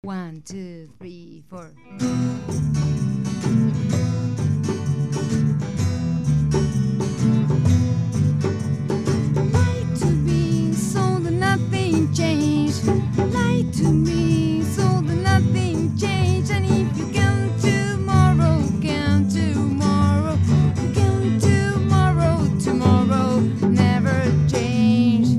One, two, three, four. Lie to me so that nothing changed. Lie to me so that nothing changed. And if you can tomorrow, can tomorrow, you can tomorrow, tomorrow never change.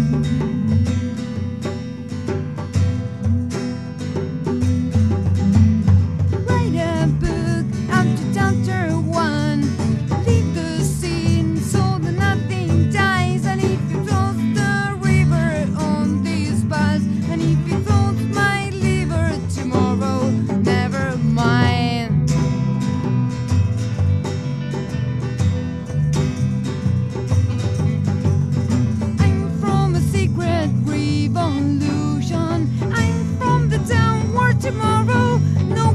Write a book up to chapter one. Leave the scene so that nothing dies. And if you cross the river on this bus, and if you cross my liver tomorrow, never mind. I'm from a secret revolution. I'm from the town where tomorrow no